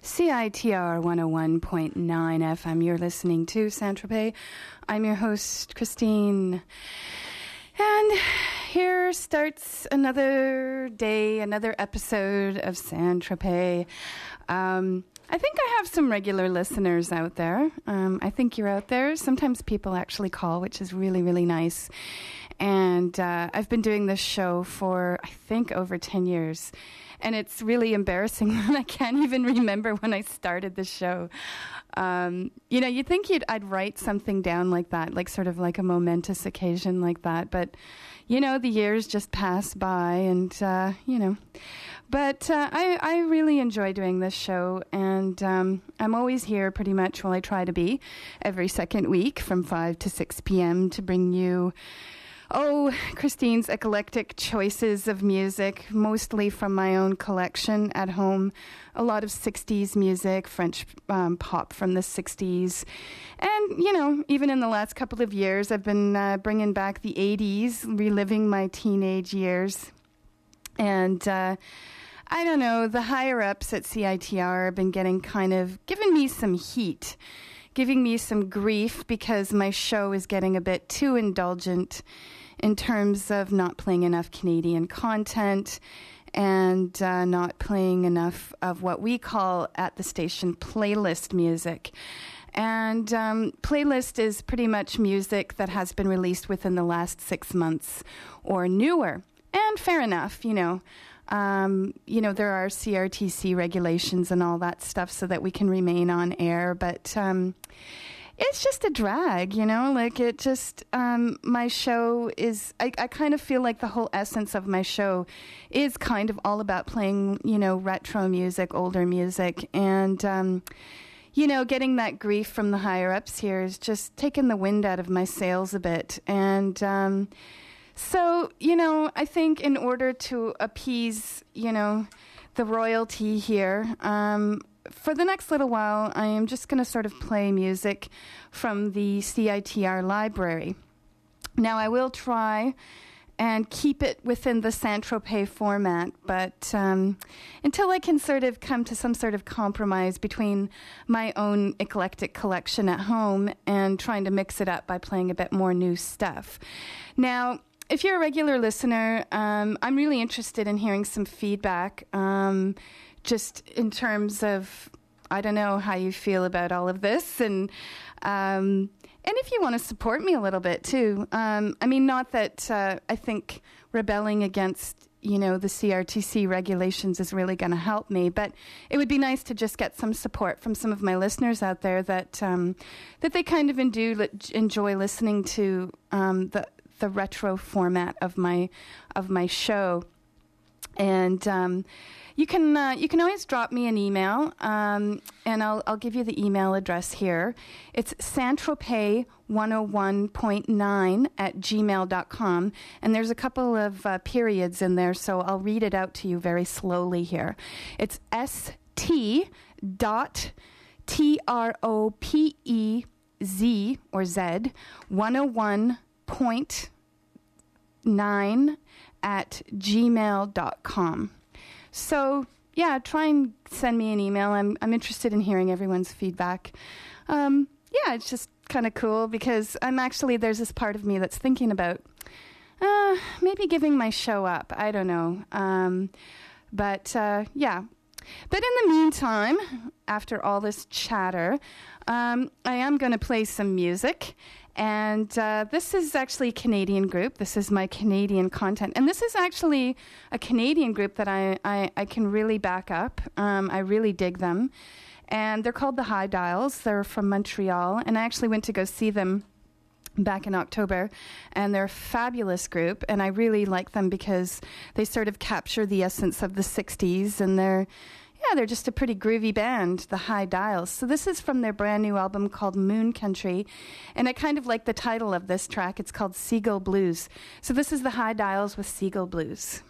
CITR 101.9 FM. You're listening to Saint-Tropez. I'm your host, Christine. And here starts another day, another episode of Saint-Tropez. I think I have some regular listeners out there. I think you're out there. Sometimes people actually call, which is really, really nice. And I've been doing this show for, I think, over 10 years. And it's really embarrassing that I can't even remember when I started the show. You'd think I'd write something down like that, like sort of like a momentous occasion like that. But, the years just pass by and, But I really enjoy doing this show. And I'm always here pretty much, well, I try to be, every second week from 5 to 6 p.m. to bring you Christine's eclectic choices of music, mostly from my own collection at home. A lot of 60s music, French pop from the 60s. And, even in the last couple of years, I've been bringing back the 80s, reliving my teenage years. And I don't know, the higher-ups at CITR have been giving me some heat, giving me some grief because my show is getting a bit too indulgent in terms of not playing enough Canadian content and not playing enough of what we call at the station playlist music. And playlist is pretty much music that has been released within the last 6 months or newer. And fair enough, there are CRTC regulations and all that stuff so that we can remain on air, but it's just a drag, my show is, I kind of feel like the whole essence of my show is kind of all about playing, retro music, older music, and, getting that grief from the higher-ups here is just taking the wind out of my sails a bit, and, so, I think in order to appease, the royalty here, for the next little while, I am just going to sort of play music from the CITR library. Now, I will try and keep it within the Saint-Tropez format, but until I can sort of come to some sort of compromise between my own eclectic collection at home and trying to mix it up by playing a bit more new stuff. Now, if you're a regular listener, I'm really interested in hearing some feedback, just in terms of, I don't know how you feel about all of this, and if you want to support me a little bit too. Not that I think rebelling against, the CRTC regulations is really going to help me, but it would be nice to just get some support from some of my listeners out there that they kind of enjoy listening to the retro format of my show. And you can always drop me an email, and I'll give you the email address here. It's saintropez101.9@gmail.com, and there's a couple of periods in there, so I'll read it out to you very slowly here. It's st.tropez or Z 101.9@gmail.com. So, yeah, try and send me an email. I'm interested in hearing everyone's feedback. It's just kind of cool because there's this part of me that's thinking about maybe giving my show up. I don't know. But in the meantime, after all this chatter, I am going to play some music. And this is actually a Canadian group. This is my Canadian content. And this is actually a Canadian group that I can really back up. I really dig them. And they're called the High Dials. They're from Montreal. And I actually went to go see them back in October. And they're a fabulous group. And I really like them because they sort of capture the essence of the 60s. And they're just a pretty groovy band, the High Dials. So this is from their brand new album called Moon Country. And I kind of like the title of this track. It's called Seagull Blues. So this is the High Dials with Seagull Blues.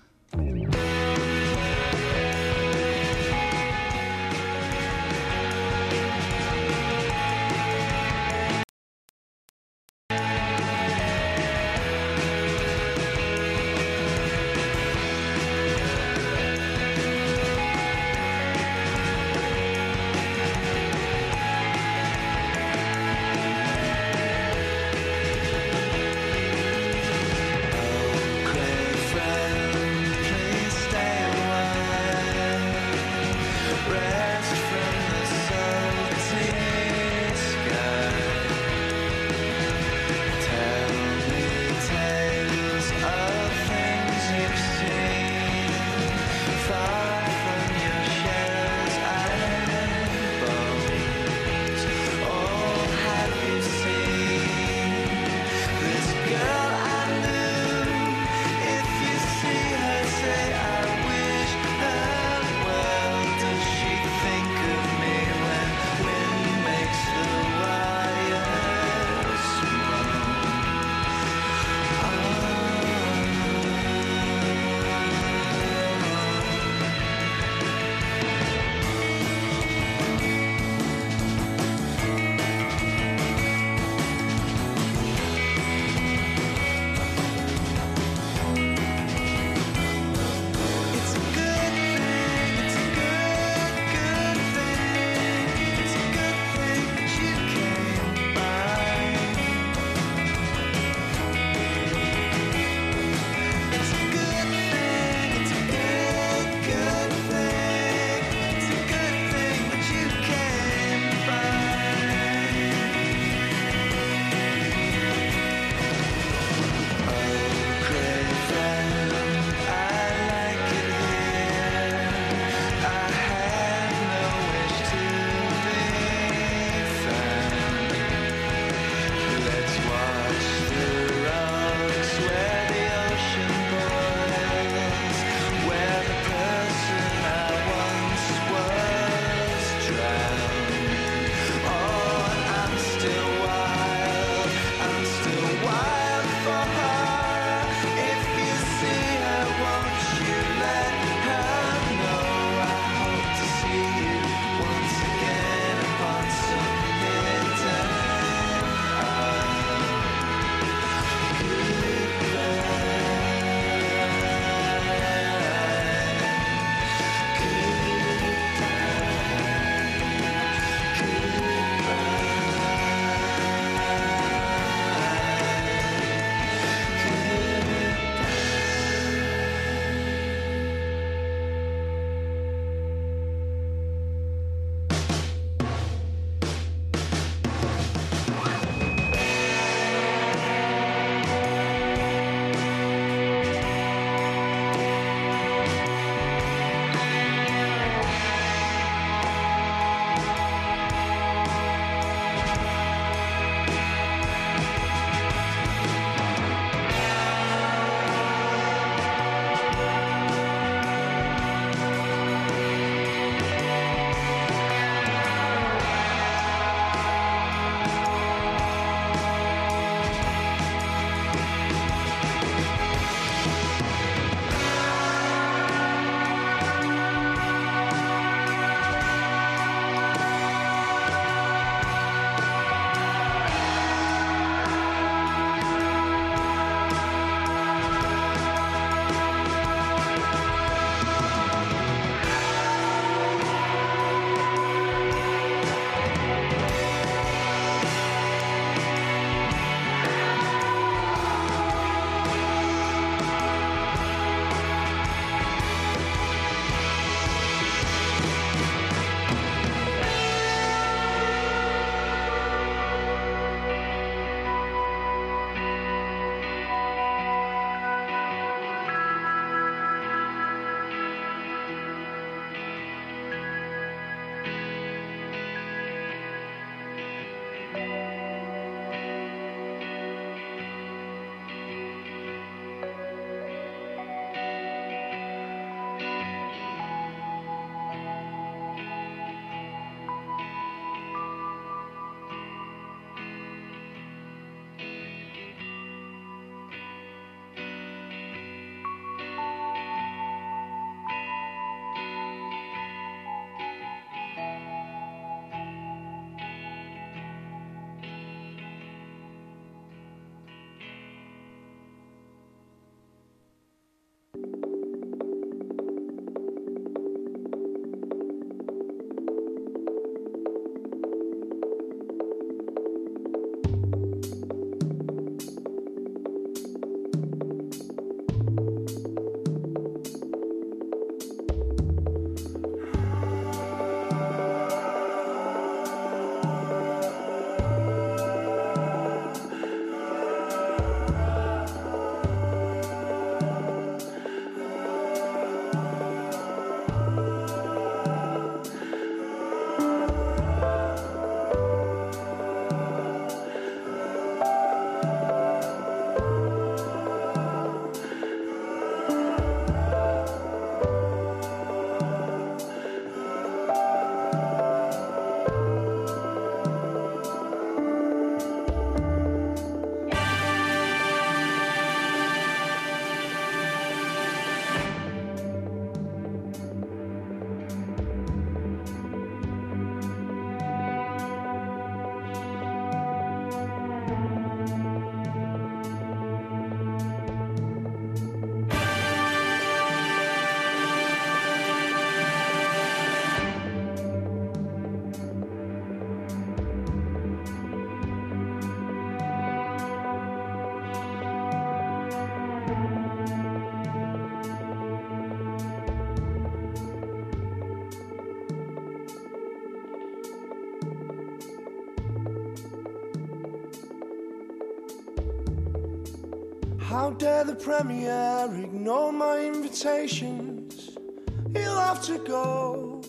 How dare the Premier ignore my invitations? He'll have to go.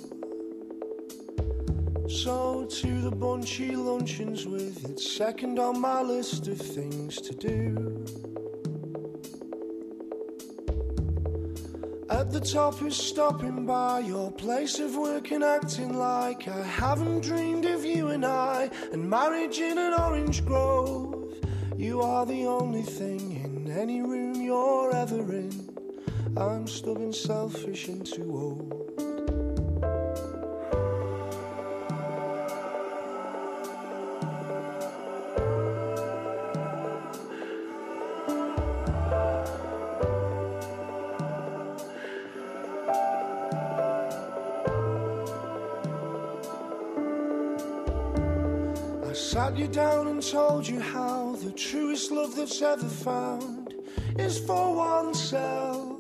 So to the Bunchy luncheons with it's second on my list of things to do. At the top is stopping by your place of work and acting like I haven't dreamed of you and I, and marriage in an orange grove. You are the only thing in any room you're ever in. I'm stubborn, selfish and too old. I sat you down and told you how the truest love that's ever found is for oneself.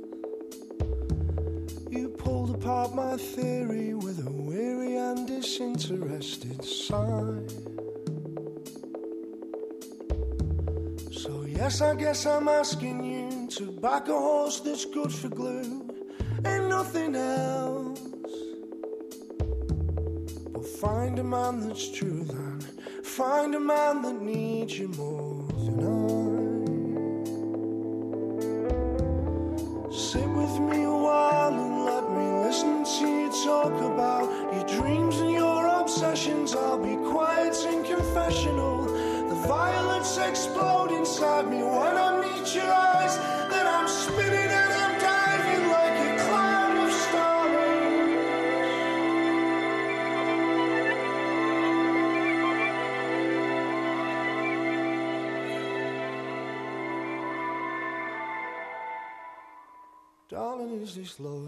You pulled apart my theory with a weary and disinterested sigh. So yes, I guess I'm asking you to back a horse that's good for glue and nothing else. But find a man that's true then, find a man that needs you more than I. Sit with me a while and let me listen to you talk about your dreams and your obsessions. I'll be quiet and confessional. The violets explode inside me when I meet your eyes. Then I'm spinning and I'm diving like a cloud of stars. Darling, is this love?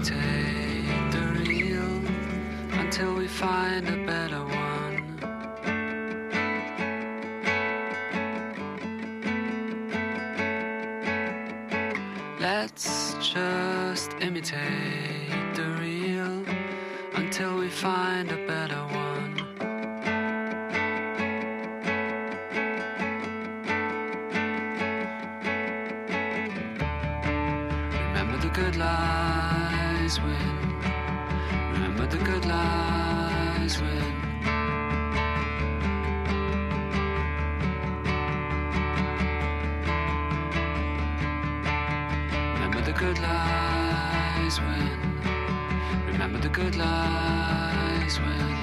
imitate the real until we find a better one. Let's just imitate the real until we find a better one. Remember the good lies win. Remember the good lies win. Remember the good lies win. Remember the good lies win.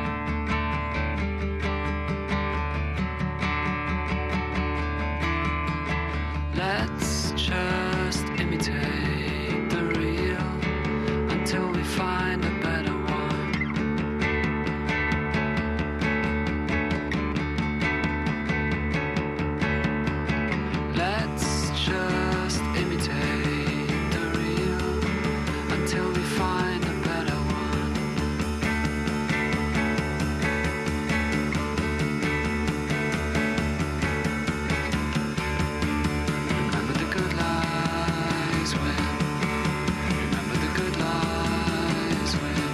Let's just imitate the real until we find a better one. Let's just imitate the real until we find a better one. Remember the good lies win. Remember the good lies win.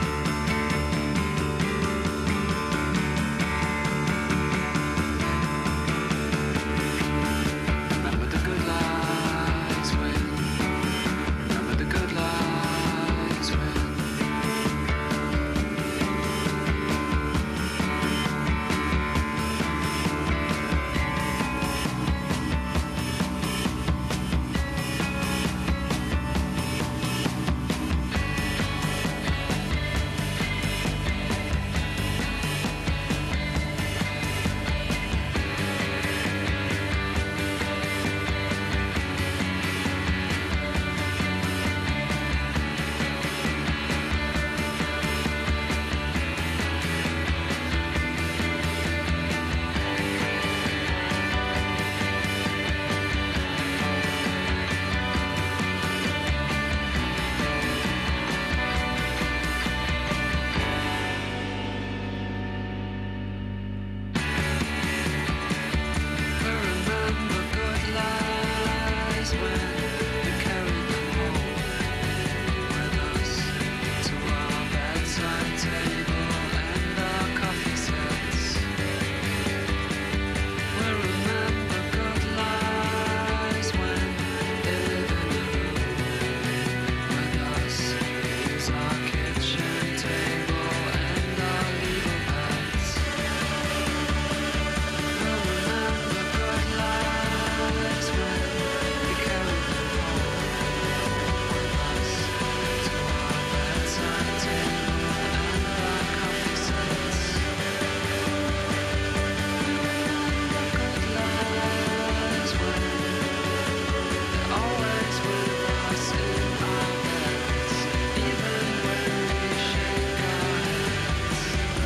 Remember the good lies win. Remember the good lies win. Remember good lies when we carry them home with us to our bedside table and our coffee sets. We remember good lies when they live in the room with us. Use our kitchen table and our legal pads. We'll remember good lies when we carry them home with us to our bedside table and our coffee sets. We remember good lies when they're always with us in our beds, even when we shake our heads.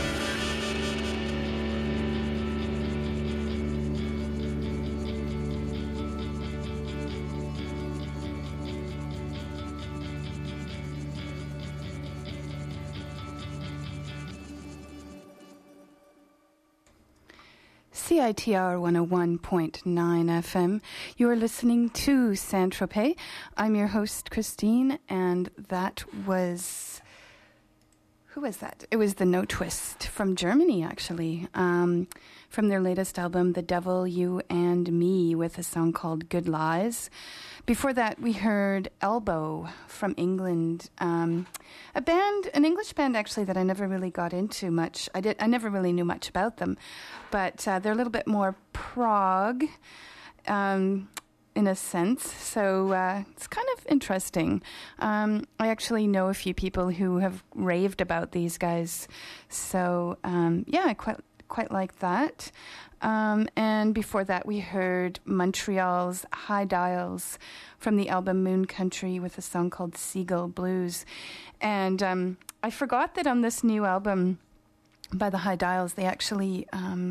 CITR 101.9 FM. You are listening to Saint-Tropez. I'm your host, Christine, and that was... Who was that? It was the No Twist from Germany, actually, from their latest album, The Devil, You and Me, with a song called Good Lies. Before that, we heard Elbow from England, a band, an English band, actually, that I never really got into much. I never really knew much about them, but they're a little bit more prog, in a sense, so it's kind of interesting. I actually know a few people who have raved about these guys, so yeah, I quite like that. And before that, we heard Montreal's High Dials from the album Moon Country with a song called Seagull Blues. And I forgot that on this new album by the High Dials, they actually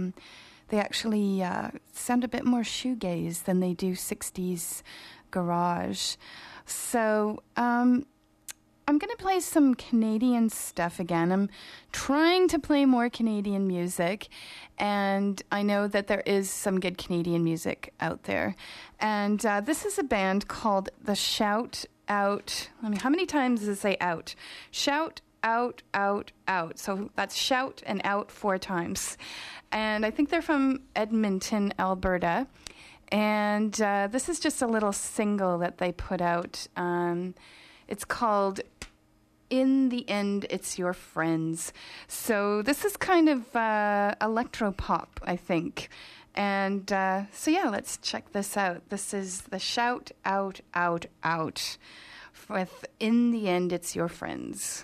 sound a bit more shoegaze than they do 60s garage. So I'm going to play some Canadian stuff again. I'm trying to play more Canadian music, and I know that there is some good Canadian music out there. And this is a band called The Shout Out. How many times does it say out? Shout Out, Out, Out. So that's shout and out 4 times. And I think they're from Edmonton, Alberta. And this is just a little single that they put out. It's called In the End, It's Your Friends. So this is kind of electropop, I think. And so yeah, let's check this out. This is The Shout Out, Out, Out with In the End, It's Your Friends.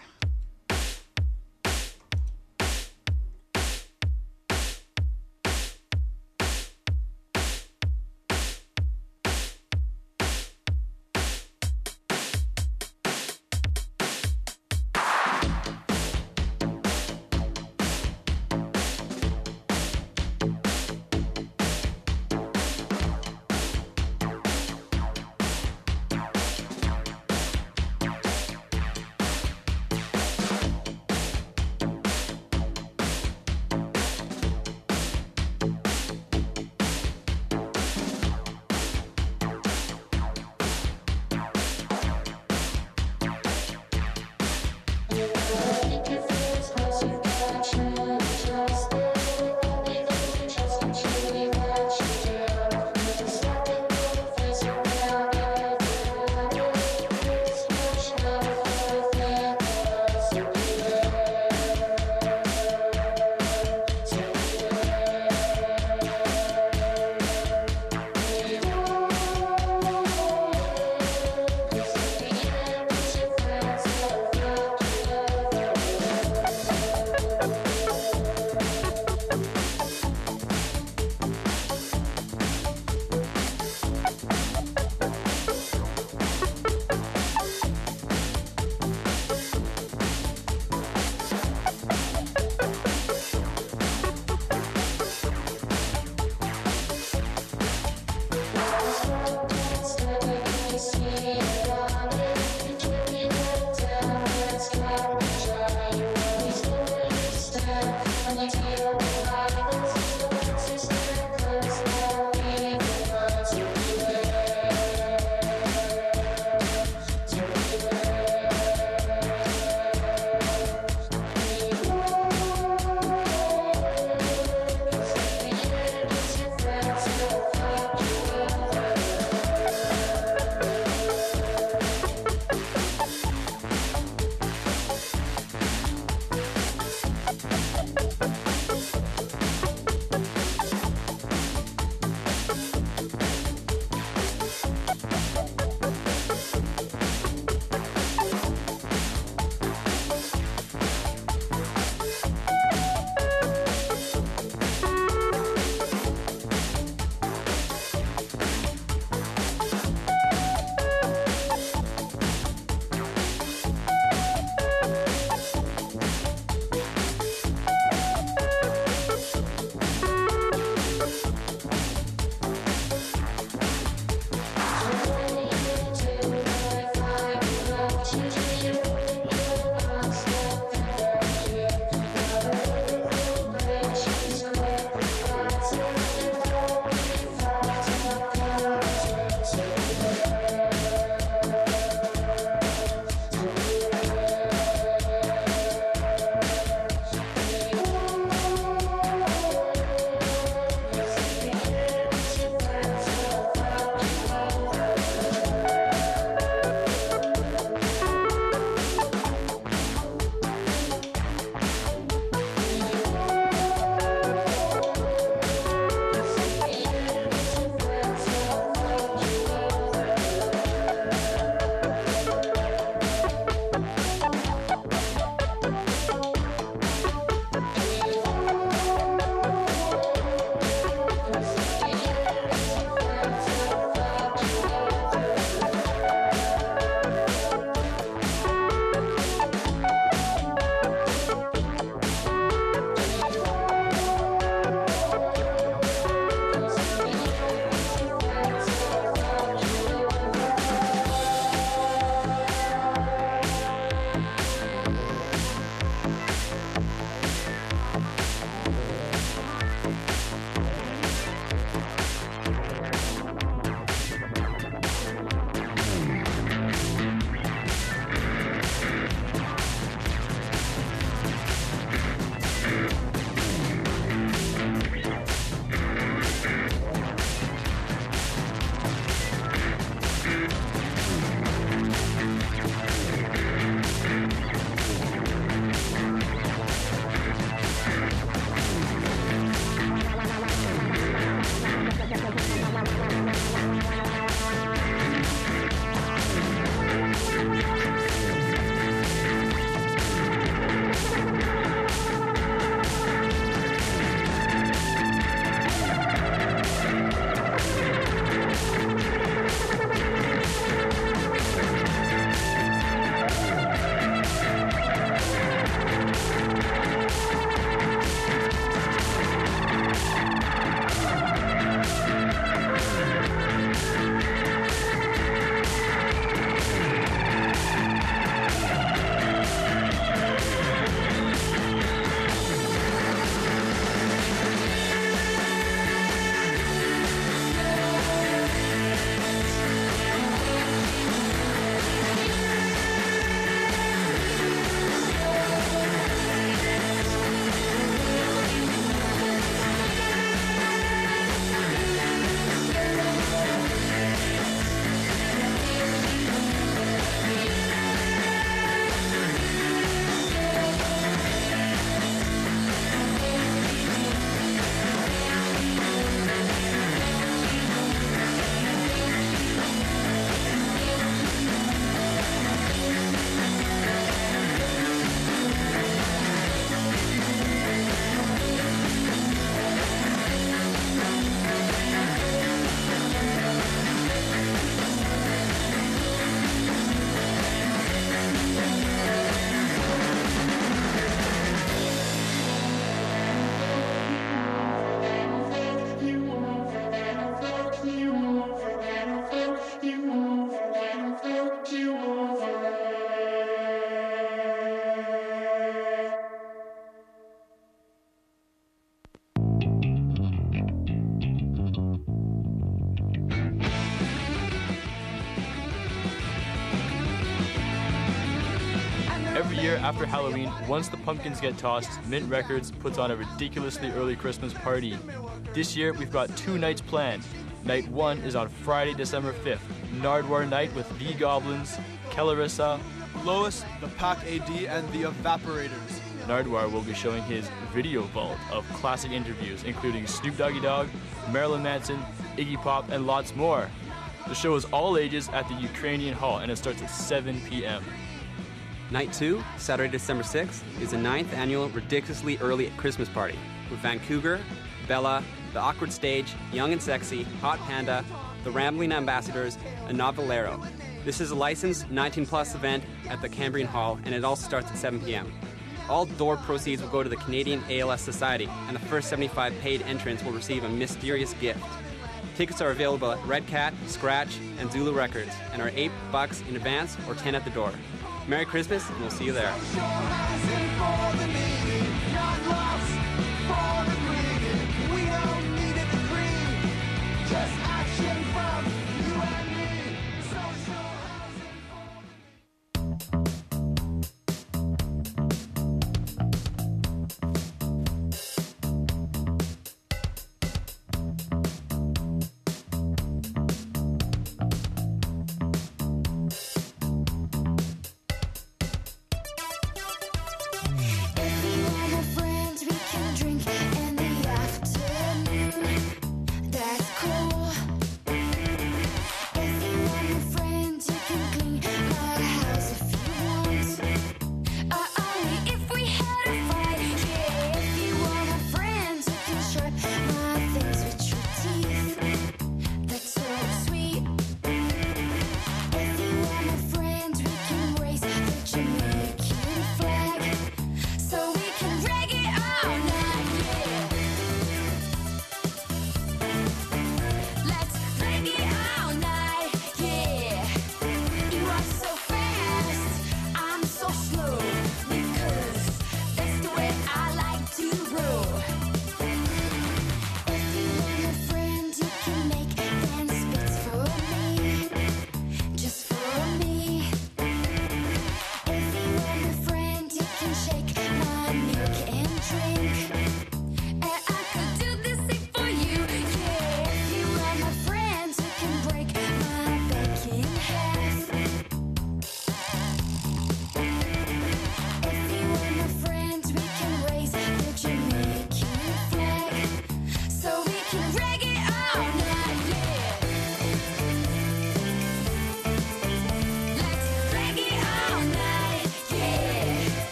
Every year after Halloween, once the pumpkins get tossed, Mint Records puts on a ridiculously early Christmas party. This year, we've got 2 nights planned. Night 1 is on Friday, December 5th. Nardwuar Night with The Goblins, Kellarissa, Lois, the Pack AD, and the Evaporators. Nardwuar will be showing his video vault of classic interviews, including Snoop Doggy Dogg, Marilyn Manson, Iggy Pop, and lots more. The show is all ages at the Ukrainian Hall, and it starts at 7 p.m. Night 2, Saturday, December 6th, is the 9th annual ridiculously early Christmas party with Vancouver, Bella, The Awkward Stage, Young and Sexy, Hot Panda, The Rambling Ambassadors, and Novelero. This is a licensed 19-plus event at the Cambrian Hall, and it also starts at 7 p.m. All door proceeds will go to the Canadian ALS Society, and the first 75 paid entrants will receive a mysterious gift. Tickets are available at Red Cat, Scratch, and Zulu Records, and are $8 in advance or $10 at the door. Merry Christmas, and we'll see you there.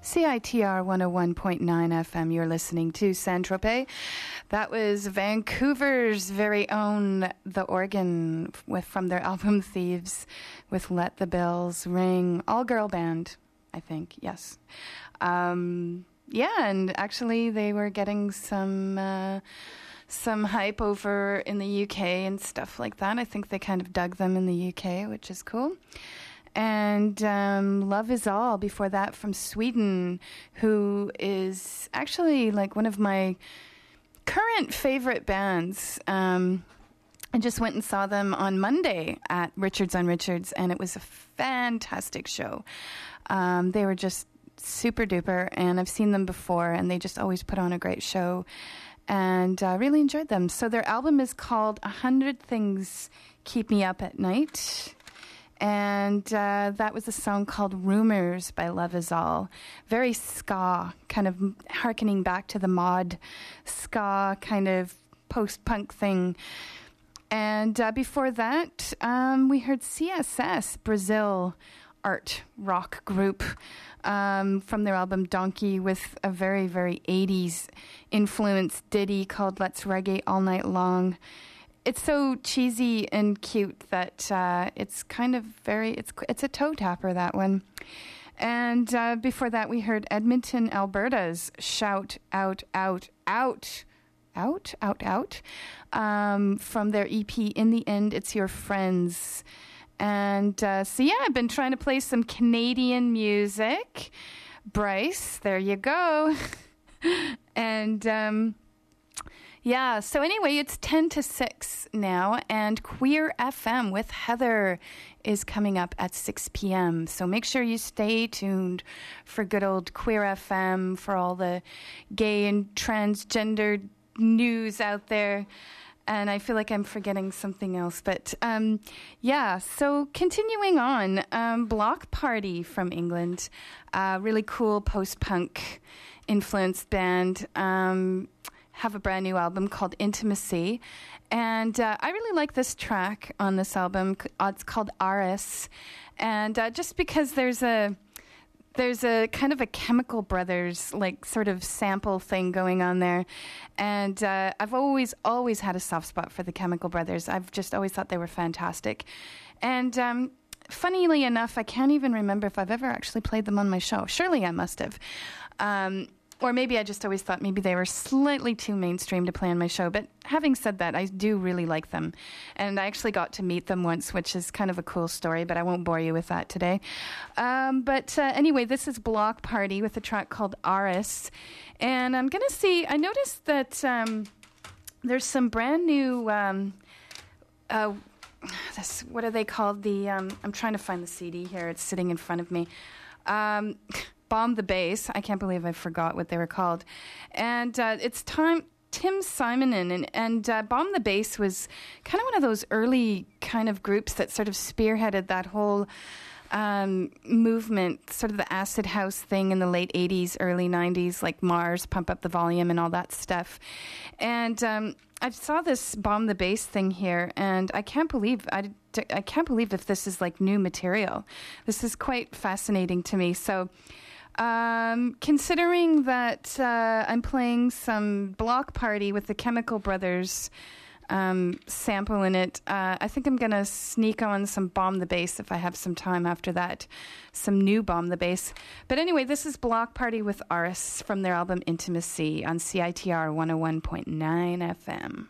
CITR 101.9 FM. You're listening to Saint-Tropez. That was Vancouver's very own The Organ from their album Thieves with Let the Bells Ring. All-girl band, I think, yes. Yeah, and actually they were getting some hype over in the UK and stuff like that. I think they kind of dug them in the UK, which is cool. And Love Is All before that from Sweden, who is actually like one of my current favorite bands. I just went and saw them on Monday at Richards on Richards, and it was a fantastic show. They were just super duper, and I've seen them before, and they just always put on a great show, and I really enjoyed them. So their album is called 100 Things Keep Me Up at Night. And that was a song called Rumors by Love Is All. Very ska, kind of hearkening back to the mod ska kind of post-punk thing. And before that, we heard CSS, Brazil art rock group, from their album Donkey, with a very, very 80s influenced ditty called Let's Reggae All Night Long. It's so cheesy and cute that it's kind of it's a toe tapper, that one. And before that, we heard Edmonton, Alberta's Shout Out, Out, Out, Out, Out, Out, from their EP, In the End, It's Your Friends. And so, yeah, I've been trying to play some Canadian music. Bryce, there you go. And yeah, so anyway, it's 10 to 6 now, and Queer FM with Heather is coming up at 6 p.m. So make sure you stay tuned for good old Queer FM, for all the gay and transgender news out there. And I feel like I'm forgetting something else. But yeah, so continuing on, Block Party from England, really cool post-punk influenced band. Have a brand new album called Intimacy, and I really like this track on this album. It's called Aris, and just because there's a kind of a Chemical Brothers like sort of sample thing going on there, and I've always had a soft spot for the Chemical Brothers. I've just always thought they were fantastic, and funnily enough, I can't even remember if I've ever actually played them on my show. Surely I must have. Or maybe I just always thought maybe they were slightly too mainstream to play on my show. But having said that, I do really like them. And I actually got to meet them once, which is kind of a cool story, but I won't bore you with that today. But anyway, this is Block Party with a track called Aris. And I'm going to see, I noticed that there's some brand new, what are they called? I'm trying to find the CD here. It's sitting in front of me. Bomb the Bass. I can't believe I forgot what they were called. And it's Tim Simonon. And Bomb the Bass was kind of one of those early kind of groups that sort of spearheaded that whole movement, sort of the acid house thing in the late 80s, early 90s, like Mars, Pump Up the Volume and all that stuff. And I saw this Bomb the Bass thing here, and I can't believe if this is like new material. This is quite fascinating to me. So considering that I'm playing some Block Party with the Chemical Brothers sample in it, I think I'm going to sneak on some Bomb the Bass if I have some time after that, some new Bomb the Bass. But anyway, this is Block Party with Aris from their album Intimacy on CITR 101.9 FM.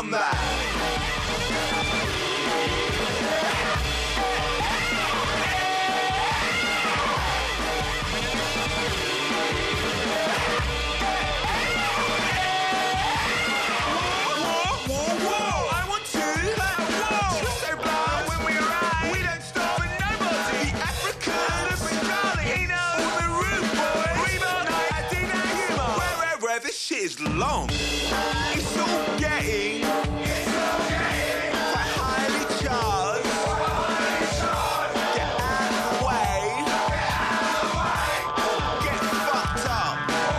come back. Is long. It's all getting quite highly charged. Get out of the way. Get fucked up.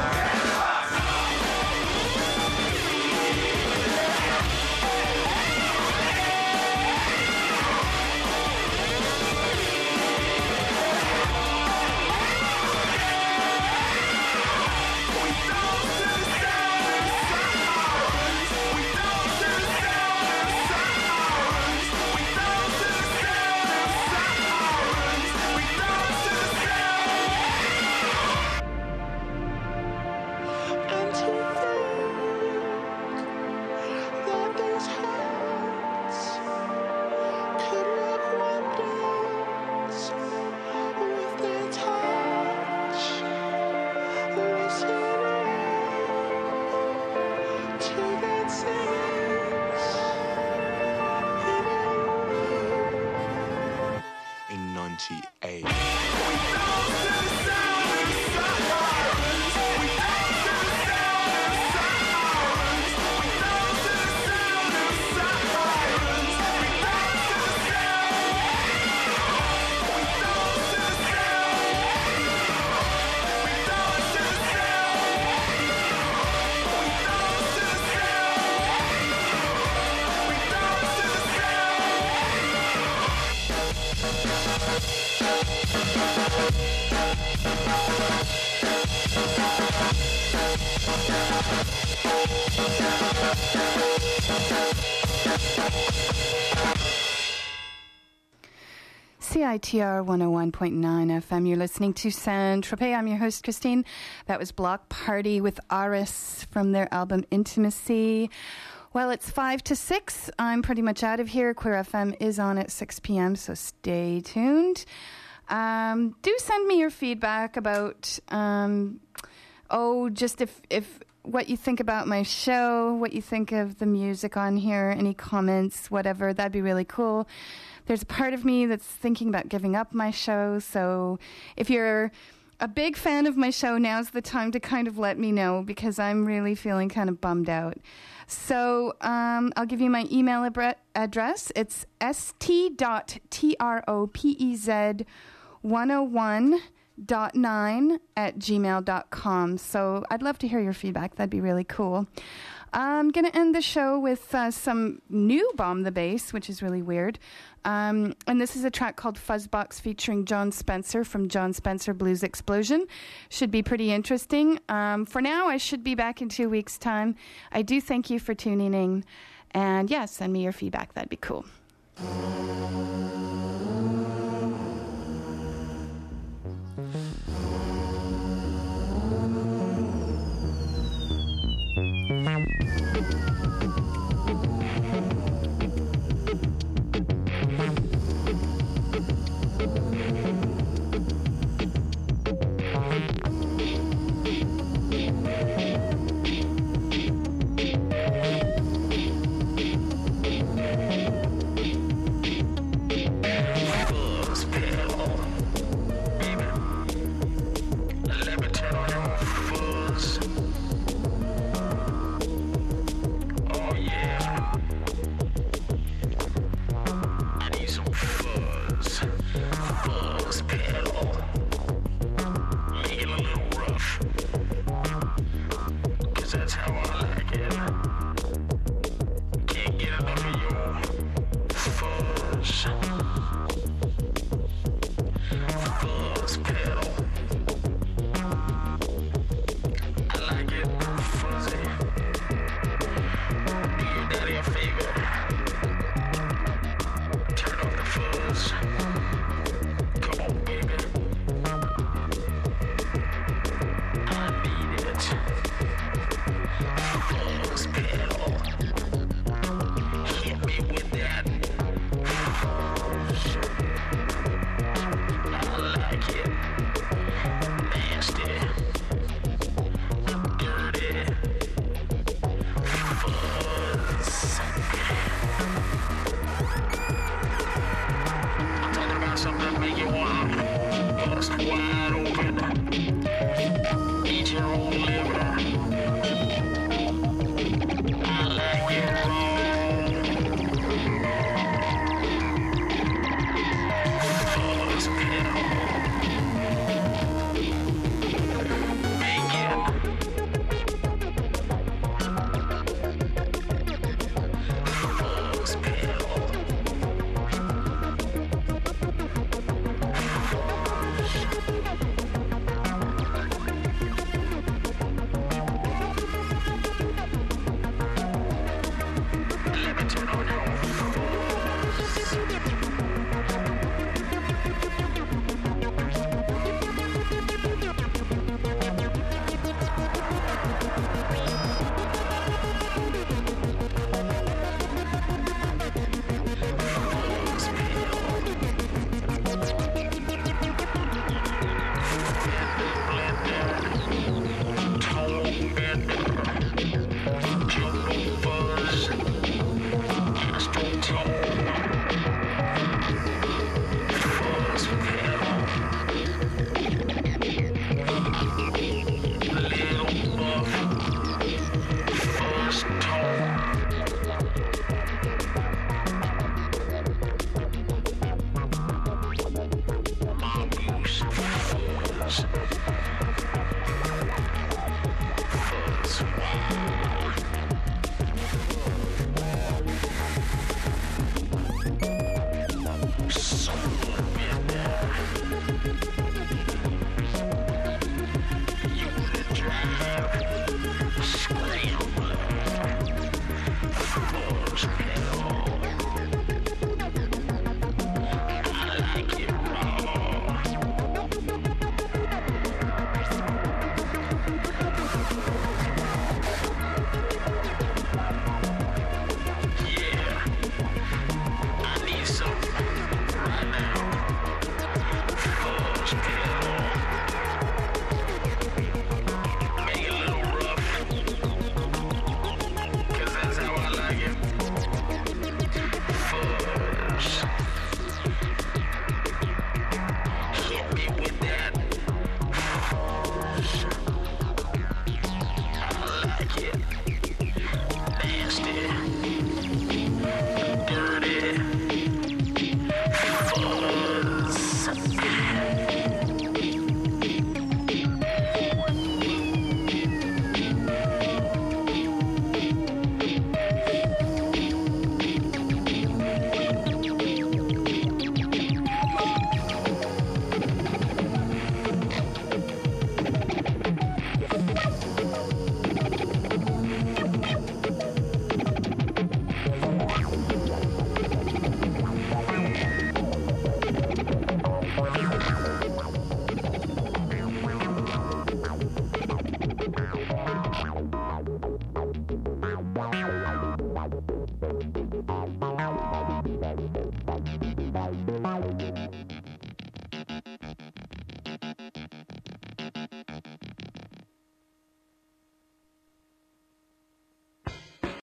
In 98. CITR 101.9 FM. You're listening to Saint-Tropez. I'm your host, Christine. That was Block Party with Aris from their album Intimacy. Well, it's 5 to 6. I'm pretty much out of here. Queer FM is on at 6 p.m., so stay tuned. Do send me your feedback about, just if what you think about my show, what you think of the music on here, any comments, whatever. That'd be really cool. There's a part of me that's thinking about giving up my show, so if you're a big fan of my show, now's the time to kind of let me know, because I'm really feeling kind of bummed out. So I'll give you my email address. It's st.tropez101.9@gmail.com. So I'd love to hear your feedback. That'd be really cool. I'm going to end the show with some new Bomb the Bass, which is really weird. And this is a track called Fuzzbox featuring John Spencer from John Spencer Blues Explosion. Should be pretty interesting. For now, I should be back in 2 weeks' time. I do thank you for tuning in. And yeah, send me your feedback. That'd be cool. That's how I like it. Can't get enough.